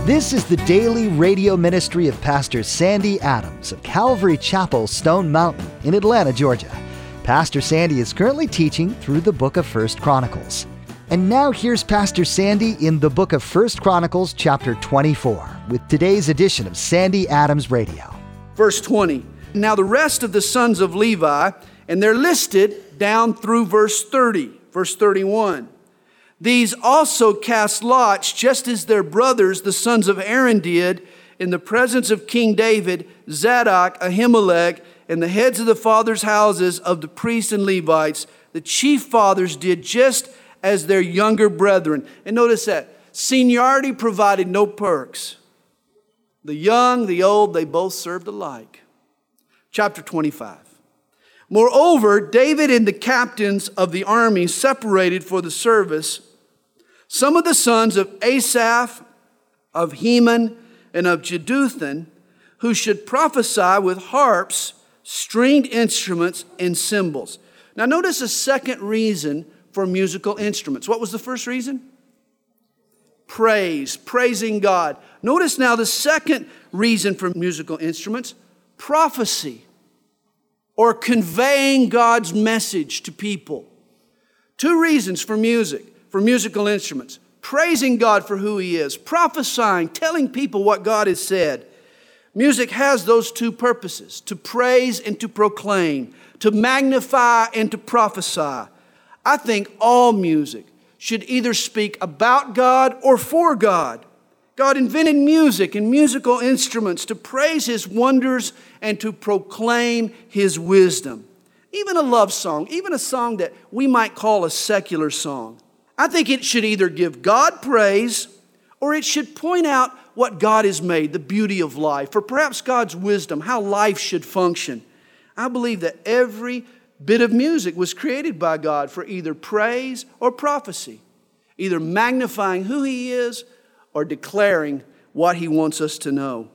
This is the daily radio ministry of Pastor Sandy Adams of Calvary Chapel, Stone Mountain in Atlanta, Georgia. Pastor Sandy is currently teaching through the book of 1 Chronicles. And now here's Pastor Sandy in the book of 1 Chronicles chapter 24 with today's edition of Sandy Adams Radio. Verse 20. Now the rest of the sons of Levi, and they're listed down through verse 30, verse 31. These also cast lots, just as their brothers, the sons of Aaron, did, in the presence of King David, Zadok, Ahimelech, and the heads of the fathers' houses of the priests and Levites. The chief fathers did just as their younger brethren. And notice that seniority provided no perks. The young, the old, they both served alike. Chapter 25. Moreover, David and the captains of the army separated for the service some of the sons of Asaph, of Heman, and of Jeduthun, who should prophesy with harps, stringed instruments, and cymbals. Now notice a second reason for musical instruments. What was the first reason? Praise, praising God. Notice now the second reason for musical instruments, prophecy, or conveying God's message to people. Two reasons for music, for musical instruments. Praising God for who He is, prophesying, telling people what God has said. Music has those two purposes, to praise and to proclaim, to magnify and to prophesy. I think all music should either speak about God or for God. God invented music and musical instruments to praise His wonders and to proclaim His wisdom. Even a love song, even a song that we might call a secular song. I think it should either give God praise or it should point out what God has made, the beauty of life, or perhaps God's wisdom, how life should function. I believe that every bit of music was created by God for either praise or prophecy, either magnifying who He is or declaring what He wants us to know.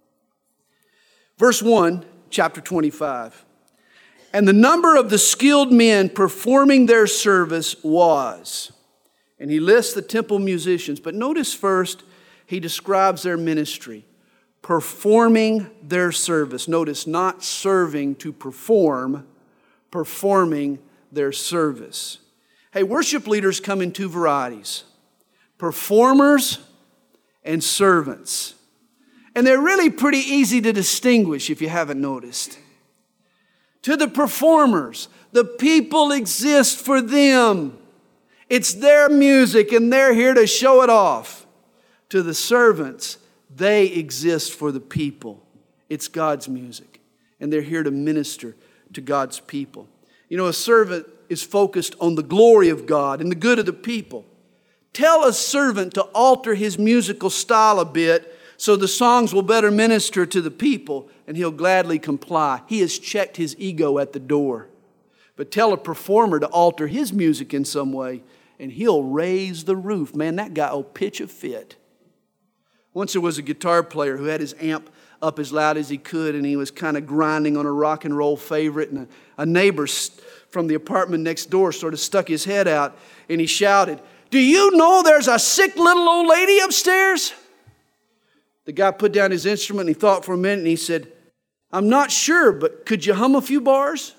Verse 1, chapter 25. And the number of the skilled men performing their service was. And he lists the temple musicians. But notice first, he describes their ministry. Performing their service. Notice, not serving to perform, performing their service. Hey, worship leaders come in two varieties. Performers and servants. And they're really pretty easy to distinguish if you haven't noticed. To the performers, the people exist for them. It's their music and they're here to show it off. To the servants, they exist for the people. It's God's music and they're here to minister to God's people. You know, a servant is focused on the glory of God and the good of the people. Tell a servant to alter his musical style a bit so the songs will better minister to the people, and he'll gladly comply. He has checked his ego at the door. But tell a performer to alter his music in some way, and he'll raise the roof. Man, that guy will pitch a fit. Once there was a guitar player who had his amp up as loud as he could, and he was kind of grinding on a rock and roll favorite, and a neighbor from the apartment next door sort of stuck his head out, and he shouted, "Do you know there's a sick little old lady upstairs?" The guy put down his instrument and he thought for a minute and he said, "I'm not sure, but could you hum a few bars?"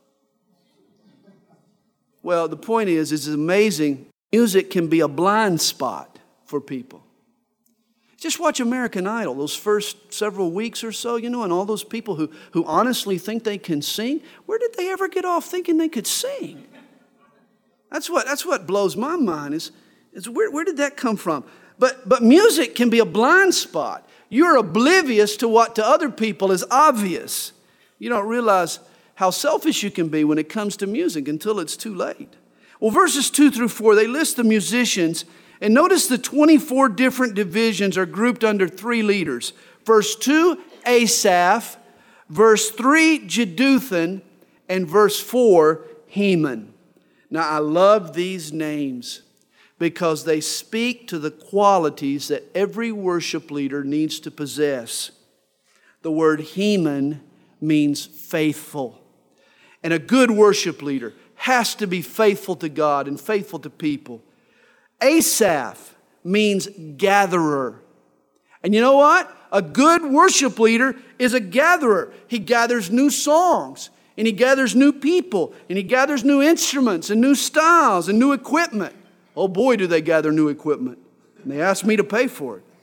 Well, the point is, it's amazing. Music can be a blind spot for people. Just watch American Idol, those first several weeks or so, and all those people who honestly think they can sing. Where did they ever get off thinking they could sing? That's what blows my mind is where did that come from? But music can be a blind spot. You're oblivious to what to other people is obvious. You don't realize how selfish you can be when it comes to music until it's too late. Well, verses 2 through 4, they list the musicians. And notice the 24 different divisions are grouped under three leaders. Verse 2, Asaph. Verse 3, Jeduthun. And verse 4, Heman. Now, I love these names because they speak to the qualities that every worship leader needs to possess. The word Heman means faithful. And a good worship leader has to be faithful to God and faithful to people. Asaph means gatherer. And you know what? A good worship leader is a gatherer. He gathers new songs, and he gathers new people, and he gathers new instruments and new styles and new equipment. Oh boy, do they gather new equipment. And they ask me to pay for it.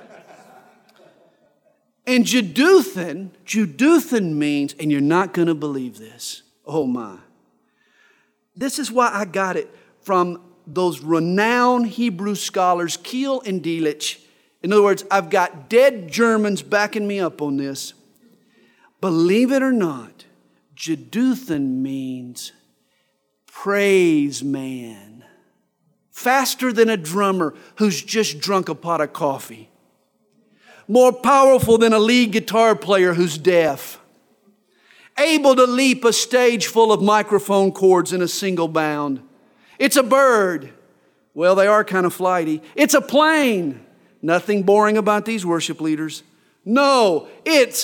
And Jeduthun means, and you're not going to believe this. Oh my. This is why I got it from those renowned Hebrew scholars, Kiel and Delitzsch. In other words, I've got dead Germans backing me up on this. Believe it or not, Jeduthun means praise man. Faster than a drummer who's just drunk a pot of coffee. More powerful than a lead guitar player who's deaf. Able to leap a stage full of microphone cords in a single bound. It's a bird. Well, they are kind of flighty. It's a plane. Nothing boring about these worship leaders. No, it's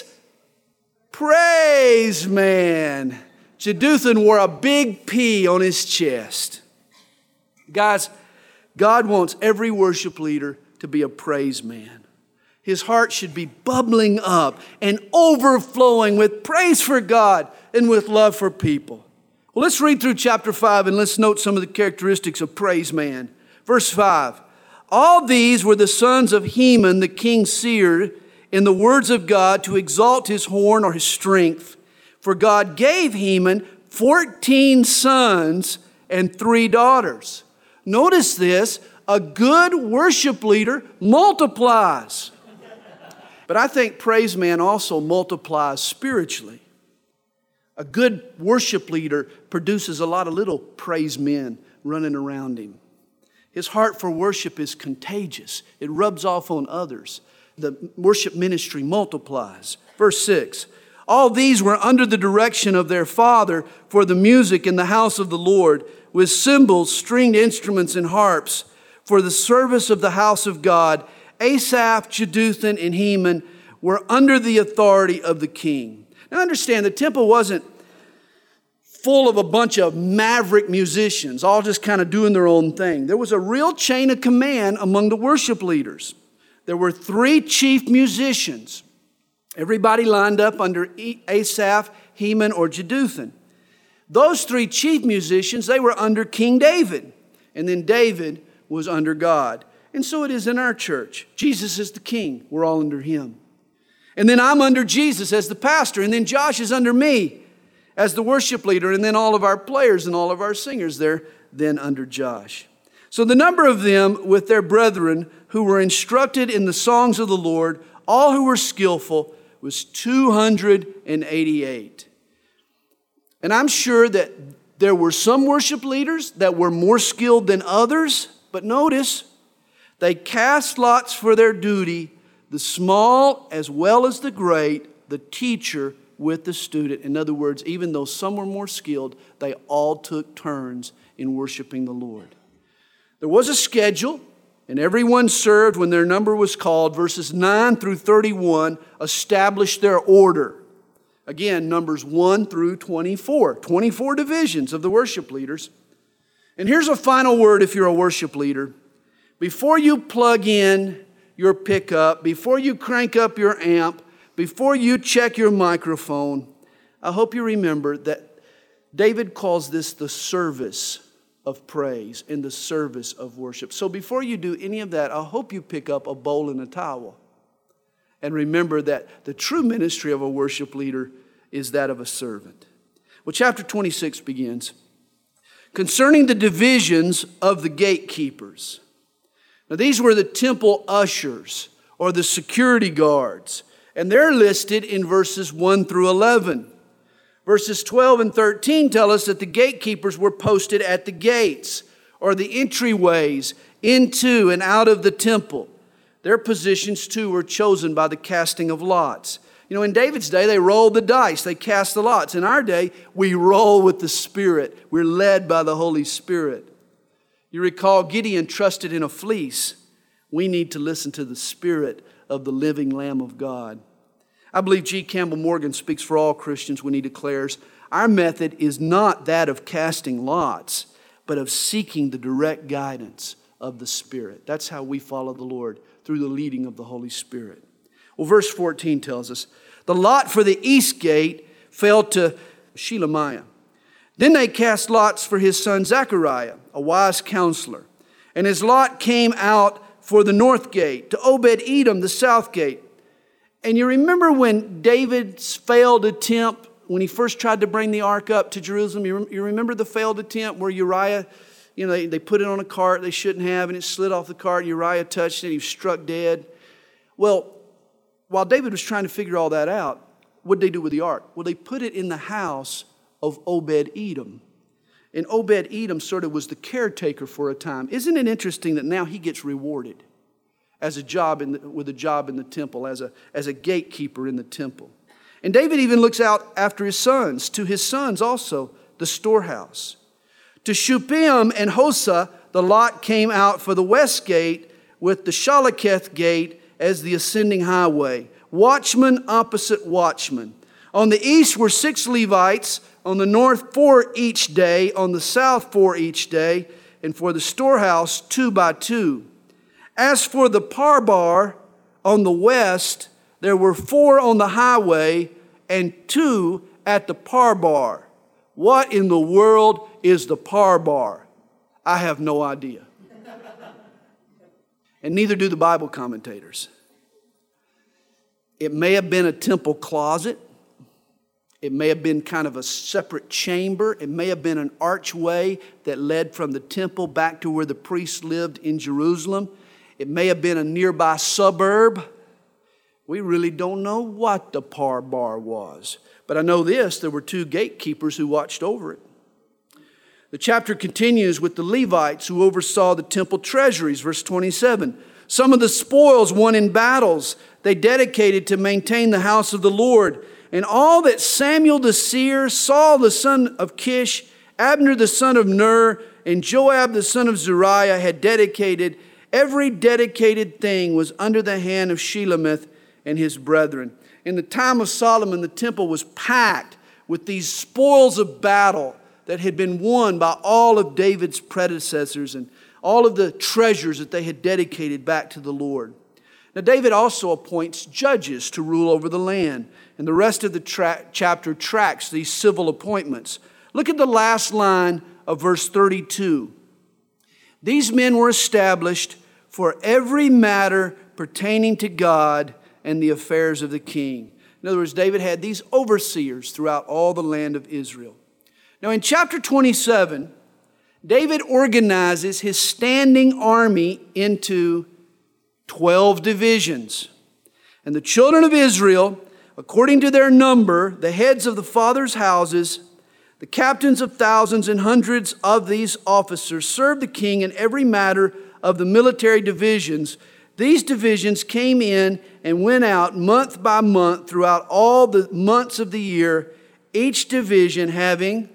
praise man. Jeduthun wore a big P on his chest. Guys, God wants every worship leader to be a praise man. His heart should be bubbling up and overflowing with praise for God and with love for people. Well, let's read through chapter 5 and let's note some of the characteristics of praise man. Verse 5. All these were the sons of Heman, the king's seer, in the words of God to exalt his horn or his strength. For God gave Heman 14 sons and 3 daughters. Notice this, a good worship leader multiplies. But I think praise man also multiplies spiritually. A good worship leader produces a lot of little praise men running around him. His heart for worship is contagious. It rubs off on others. The worship ministry multiplies. Verse 6. All these were under the direction of their father for the music in the house of the Lord, with cymbals, stringed instruments, and harps, for the service of the house of God. Asaph, Jeduthun, and Heman were under the authority of the king. Now understand, the temple wasn't full of a bunch of maverick musicians, all just kind of doing their own thing. There was a real chain of command among the worship leaders. There were 3 chief musicians. Everybody lined up under Asaph, Heman, or Jeduthun. Those 3 chief musicians, they were under King David. And then David was under God. And so it is in our church. Jesus is the king. We're all under him. And then I'm under Jesus as the pastor. And then Josh is under me as the worship leader. And then all of our players and all of our singers, they're then under Josh. So the number of them with their brethren who were instructed in the songs of the Lord, all who were skillful, was 288. And I'm sure that there were some worship leaders that were more skilled than others. But notice, they cast lots for their duty, the small as well as the great, the teacher with the student. In other words, even though some were more skilled, they all took turns in worshiping the Lord. There was a schedule, and everyone served when their number was called. Verses 9 through 31 established their order. Again, numbers 1 through 24. 24 divisions of the worship leaders. And here's a final word if you're a worship leader. Before you plug in your pickup, before you crank up your amp, before you check your microphone, I hope you remember that David calls this the service of praise and the service of worship. So before you do any of that, I hope you pick up a bowl and a towel. And remember that the true ministry of a worship leader is that of a servant. Well, chapter 26 begins. Concerning the divisions of the gatekeepers. Now, these were the temple ushers or the security guards, and they're listed in verses 1 through 11. Verses 12 and 13 tell us that the gatekeepers were posted at the gates or the entryways into and out of the temple. Their positions, too, were chosen by the casting of lots. You know, in David's day, they rolled the dice. They cast the lots. In our day, we roll with the Spirit. We're led by the Holy Spirit. You recall Gideon trusted in a fleece. We need to listen to the Spirit of the living Lamb of God. I believe G. Campbell Morgan speaks for all Christians when he declares, our method is not that of casting lots, but of seeking the direct guidance of the Spirit. That's how we follow the Lord, through the leading of the Holy Spirit. Well, verse 14 tells us, the lot for the east gate fell to Shelemiah. Then they cast lots for his son Zechariah, a wise counselor. And his lot came out for the north gate, to Obed-Edom, the south gate. And you remember when David's failed attempt, when he first tried to bring the ark up to Jerusalem, you remember the failed attempt where Uriah, they put it on a cart they shouldn't have, and it slid off the cart. Uriah touched it, he was struck dead. Well, while David was trying to figure all that out, what did they do with the ark? Well, they put it in the house of Obed-Edom. And Obed-Edom sort of was the caretaker for a time. Isn't it interesting that now he gets rewarded as a job with a job in the temple, as a gatekeeper in the temple? And David even looks out after his sons, to his sons also, the storehouse. To Shuppim and Hosah, the lot came out for the west gate, with the Shaleketh gate as the ascending highway. Watchman opposite watchman. On the east were 6 Levites, on the north 4 each day, on the south 4 each day, and for the storehouse 2 by 2. As for the parbar on the west, there were 4 on the highway and 2 at the parbar. What in the world is the parbar? I have no idea. And neither do the Bible commentators. It may have been a temple closet. It may have been kind of a separate chamber. It may have been an archway that led from the temple back to where the priests lived in Jerusalem. It may have been a nearby suburb. We really don't know what the parbar was. But I know this, there were 2 gatekeepers who watched over it. The chapter continues with the Levites who oversaw the temple treasuries, verse 27. Some of the spoils won in battles they dedicated to maintain the house of the Lord. And all that Samuel the seer, Saul the son of Kish, Abner the son of Ner, and Joab the son of Zeruiah had dedicated, every dedicated thing was under the hand of Shelemith and his brethren. In the time of Solomon, the temple was packed with these spoils of battle that had been won by all of David's predecessors and all of the treasures that they had dedicated back to the Lord. Now, David also appoints judges to rule over the land. And the rest of the chapter tracks these civil appointments. Look at the last line of verse 32. These men were established for every matter pertaining to God and the affairs of the king. In other words, David had these overseers throughout all the land of Israel. Now, in chapter 27, David organizes his standing army into 12 divisions. And the children of Israel, according to their number, the heads of the fathers' houses, the captains of thousands and hundreds of these officers, served the king in every matter of the military divisions. These divisions came in and went out month by month throughout all the months of the year, each division having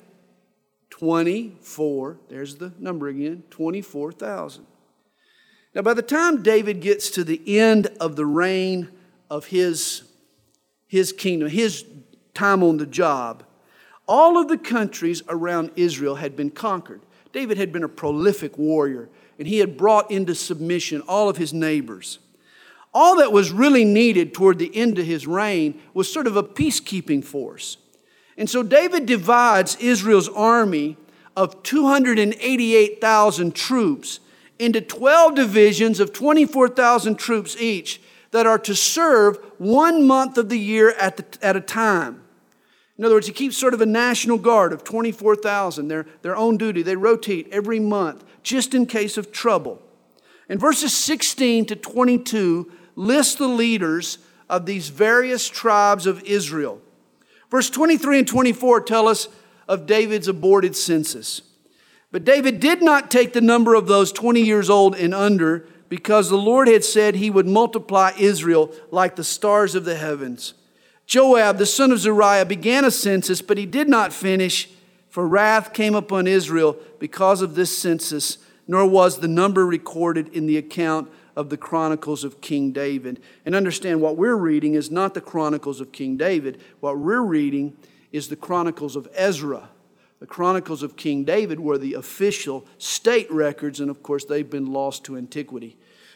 24, there's the number again, 24,000. Now, by the time David gets to the end of the reign of his kingdom, his time on the job, all of the countries around Israel had been conquered. David had been a prolific warrior, and he had brought into submission all of his neighbors. All that was really needed toward the end of his reign was sort of a peacekeeping force. And so David divides Israel's army of 288,000 troops into 12 divisions of 24,000 troops each that are to serve 1 month of the year at a time. In other words, he keeps sort of a national guard of 24,000, their own duty. They rotate every month just in case of trouble. And verses 16 to 22 list the leaders of these various tribes of Israel. Verse 23 and 24 tell us of David's aborted census. But David did not take the number of those 20 years old and under, because the Lord had said he would multiply Israel like the stars of the heavens. Joab, the son of Zeruiah, began a census, but he did not finish, for wrath came upon Israel because of this census, nor was the number recorded in the account of the Chronicles of King David. And understand, what we're reading is not the Chronicles of King David. What we're reading is the Chronicles of Ezra. The Chronicles of King David were the official state records, and of course they've been lost to antiquity.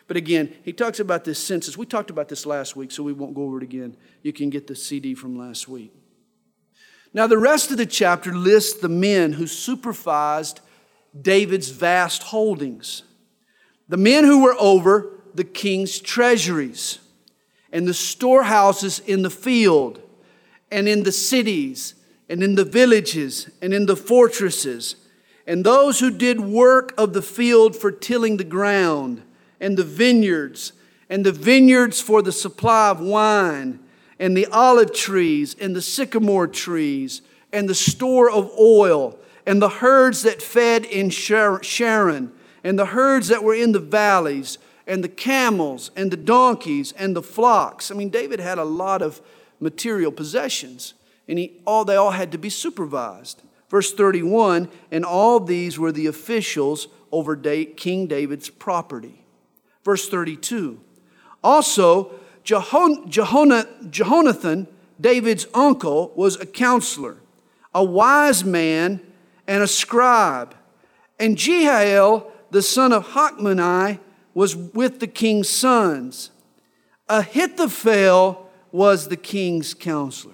But again, he talks about this census. We talked about this last week, so we won't go over it again. You can get the CD from last week. Now, the rest of the chapter lists the men who supervised David's vast holdings. The men who were over the king's treasuries and the storehouses in the field and in the cities and in the villages and in the fortresses, and those who did work of the field for tilling the ground, and the vineyards for the supply of wine, and the olive trees, and the sycamore trees, and the store of oil, and the herds that fed in Sharon, and the herds that were in the valleys, and the camels, and the donkeys, and the flocks. I mean, David had a lot of material possessions, and they all had to be supervised. Verse 31, and all these were the officials over King David's property. Verse 32, also Jehonathan, David's uncle, was a counselor, a wise man, and a scribe. And Jehiel, the son of Hachmoni, was with the king's sons. Ahithophel was the king's counselor.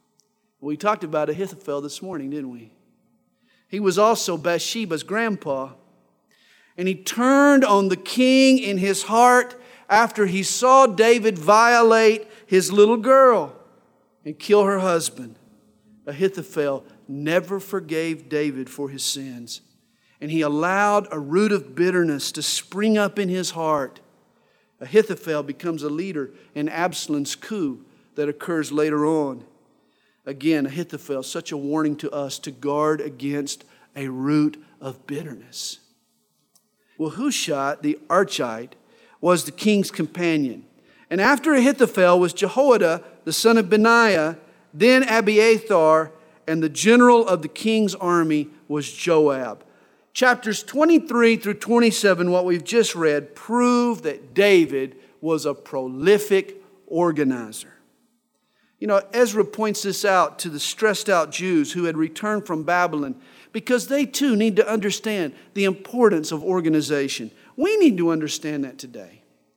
We talked about Ahithophel this morning, didn't we? He was also Bathsheba's grandpa. And he turned on the king in his heart after he saw David violate his little girl and kill her husband. Ahithophel never forgave David for his sins. And he allowed a root of bitterness to spring up in his heart. Ahithophel becomes a leader in Absalom's coup that occurs later on. Again, Ahithophel, such a warning to us to guard against a root of bitterness. Well, Hushai, the Archite, was the king's companion. And after Ahithophel was Jehoiada, the son of Benaiah, then Abiathar, and the general of the king's army was Joab. Chapters 23 through 27, what we've just read, prove that David was a prolific organizer. You know, Ezra points this out to the stressed out Jews who had returned from Babylon because they too need to understand the importance of organization. We need to understand that today.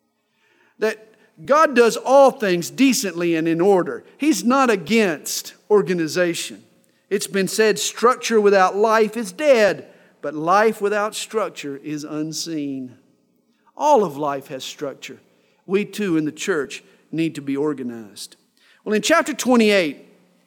That God does all things decently and in order. He's not against organization. It's been said, structure without life is dead, but life without structure is unseen. All of life has structure. We too in the church need to be organized. Well, in chapter 28,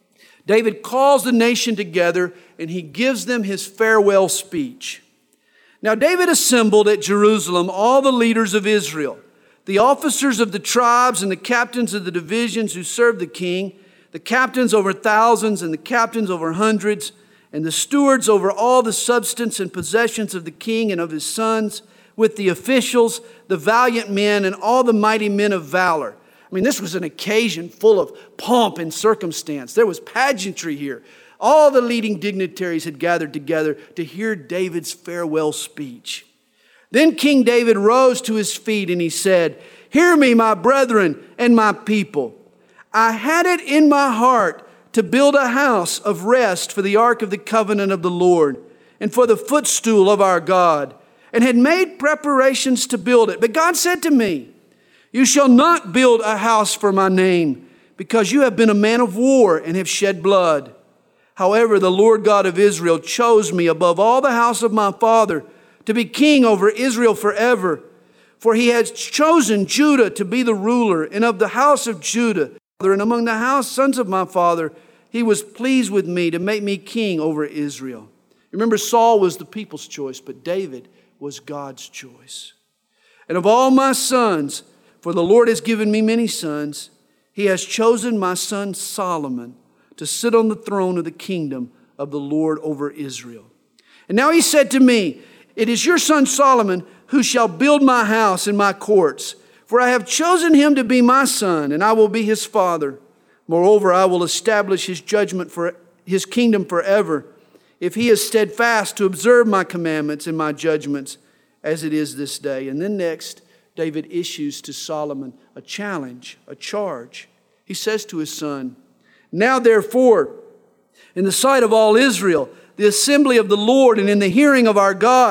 David calls the nation together and he gives them his farewell speech. Now, David assembled at Jerusalem all the leaders of Israel, the officers of the tribes and the captains of the divisions who served the king, the captains over thousands and the captains over hundreds, and the stewards over all the substance and possessions of the king and of his sons, with the officials, the valiant men, and all the mighty men of valor. I mean, this was an occasion full of pomp and circumstance. There was pageantry here. All the leading dignitaries had gathered together to hear David's farewell speech. Then King David rose to his feet and he said, "Hear me, my brethren and my people. I had it in my heart to build a house of rest for the ark of the covenant of the Lord and for the footstool of our God, and had made preparations to build it. But God said to me, 'You shall not build a house for my name, because you have been a man of war and have shed blood.' However, the Lord God of Israel chose me above all the house of my father to be king over Israel forever. For he has chosen Judah to be the ruler, and of the house of Judah, and among the sons of my father, he was pleased with me to make me king over Israel." Remember, Saul was the people's choice, but David was God's choice. "And of all my sons, for the Lord has given me many sons, he has chosen my son Solomon to sit on the throne of the kingdom of the Lord over Israel. And now he said to me, 'It is your son Solomon who shall build my house and my courts. For I have chosen him to be my son, and I will be his father. Moreover, I will establish his judgment for his kingdom forever, if he is steadfast to observe my commandments and my judgments, as it is this day.'" And then next, David issues to Solomon a challenge, a charge. He says to his son, "Now therefore, in the sight of all Israel, the assembly of the Lord, and in the hearing of our God,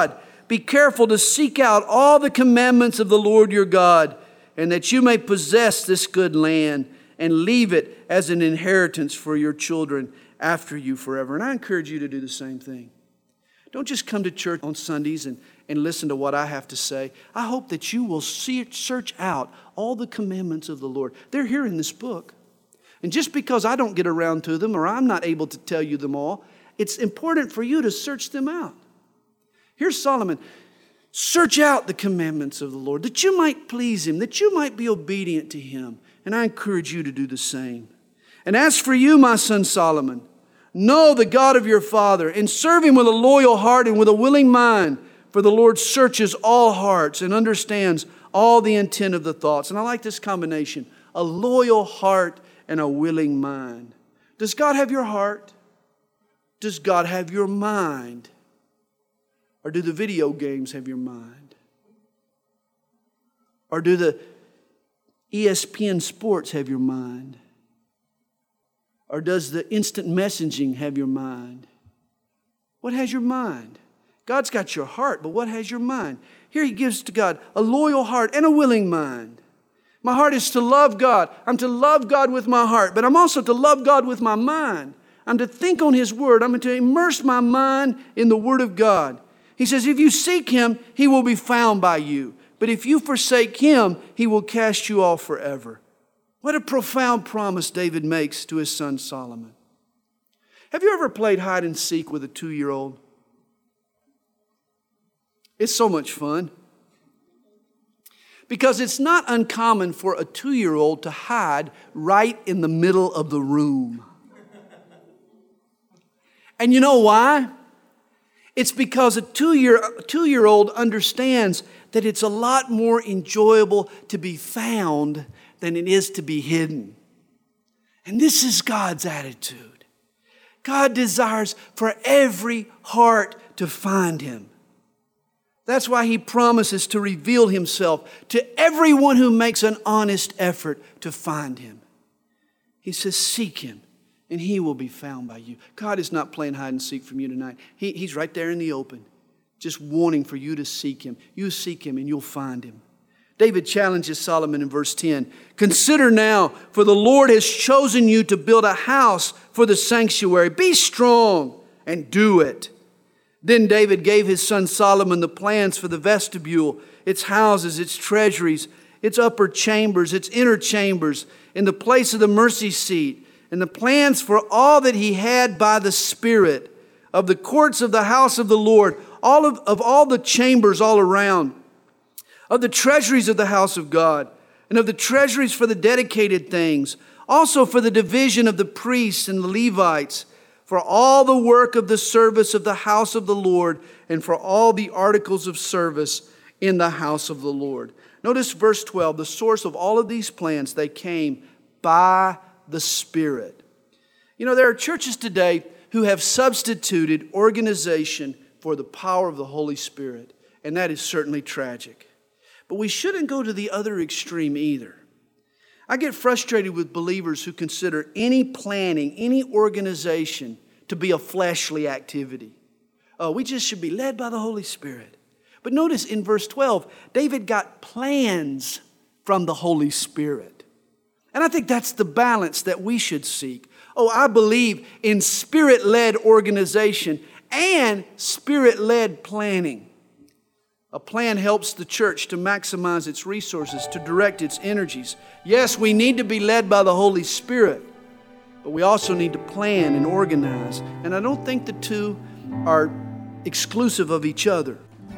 be careful to seek out all the commandments of the Lord your God, and that you may possess this good land and leave it as an inheritance for your children after you forever. And I encourage you to do the same thing. Don't just come to church on Sundays and listen to what I have to say. I hope that you will search out all the commandments of the Lord. They're here in this book. And just because I don't get around to them or I'm not able to tell you them all, it's important for you to search them out. Here's Solomon. Search out the commandments of the Lord, that you might please Him, that you might be obedient to Him. And I encourage you to do the same. And as for you, my son Solomon, know the God of your father and serve Him with a loyal heart and with a willing mind. For the Lord searches all hearts and understands all the intent of the thoughts. And I like this combination, a loyal heart and a willing mind. Does God have your heart? Does God have your mind? Or do the video games have your mind? Or do the ESPN Sports have your mind? Or does the instant messaging have your mind? What has your mind? God's got your heart, but what has your mind? Here He gives to God a loyal heart and a willing mind. My heart is to love God. I'm to love God with my heart, but I'm also to love God with my mind. I'm to think on His Word. I'm to immerse my mind in the Word of God. He says, if you seek Him, He will be found by you. But if you forsake Him, He will cast you off forever. What a profound promise David makes to his son Solomon. Have you ever played hide and seek with a 2-year-old? It's so much fun. Because it's not uncommon for a 2-year-old to hide right in the middle of the room. And you know why? It's because a 2-year-old understands that it's a lot more enjoyable to be found than it is to be hidden. And this is God's attitude. God desires for every heart to find Him. That's why He promises to reveal Himself to everyone who makes an honest effort to find Him. He says, seek Him, and He will be found by you. God is not playing hide and seek from you tonight. He's right there in the open, just wanting for you to seek Him. You seek Him, and you'll find Him. David challenges Solomon in verse 10. Consider now, for the Lord has chosen you to build a house for the sanctuary. Be strong and do it. Then David gave his son Solomon the plans for the vestibule, its houses, its treasuries, its upper chambers, its inner chambers, in the place of the mercy seat, and the plans for all that he had by the Spirit, of the courts of the house of the Lord, of all the chambers all around, of the treasuries of the house of God, and of the treasuries for the dedicated things, also for the division of the priests and the Levites, for all the work of the service of the house of the Lord, and for all the articles of service in the house of the Lord. Notice verse 12, the source of all of these plans, they came by the Spirit. You know, there are churches today who have substituted organization for the power of the Holy Spirit, and that is certainly tragic. But we shouldn't go to the other extreme either. I get frustrated with believers who consider any planning, any organization to be a fleshly activity. Oh, we just should be led by the Holy Spirit. But notice in verse 12, David got plans from the Holy Spirit. And I think that's the balance that we should seek. Oh, I believe in Spirit-led organization and Spirit-led planning. A plan helps the church to maximize its resources, to direct its energies. Yes, we need to be led by the Holy Spirit, but we also need to plan and organize. And I don't think the two are exclusive of each other.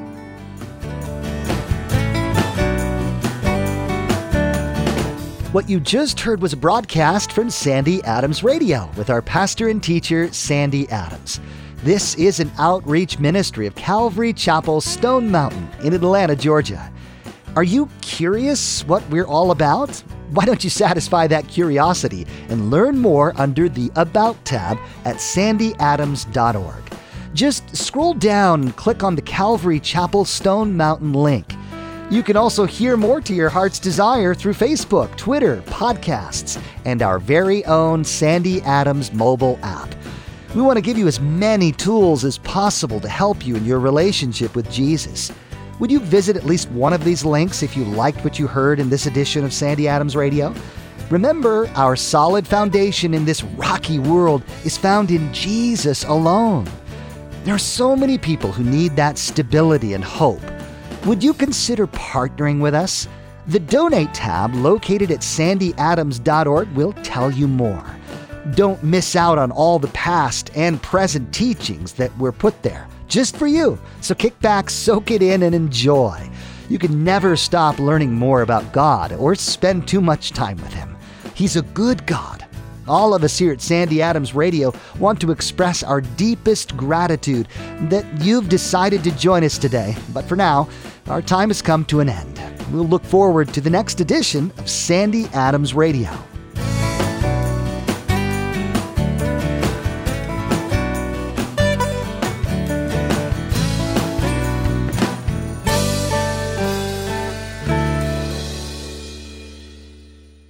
What you just heard was a broadcast from Sandy Adams Radio with our pastor and teacher, Sandy Adams. This is an outreach ministry of Calvary Chapel, Stone Mountain in Atlanta, Georgia. Are you curious what we're all about? Why don't you satisfy that curiosity and learn more under the About tab at sandyadams.org. Just scroll down and click on the Calvary Chapel Stone Mountain link. You can also hear more to your heart's desire through Facebook, Twitter, podcasts, and our very own Sandy Adams mobile app. We want to give you as many tools as possible to help you in your relationship with Jesus. Would you visit at least one of these links if you liked what you heard in this edition of Sandy Adams Radio? Remember, our solid foundation in this rocky world is found in Jesus alone. There are so many people who need that stability and hope. Would you consider partnering with us? The Donate tab located at sandyadams.org will tell you more. Don't miss out on all the past and present teachings that were put there just for you. So kick back, soak it in, and enjoy. You can never stop learning more about God or spend too much time with Him. He's a good God. All of us here at Sandy Adams Radio want to express our deepest gratitude that you've decided to join us today. But for now, our time has come to an end. We'll look forward to the next edition of Sandy Adams Radio.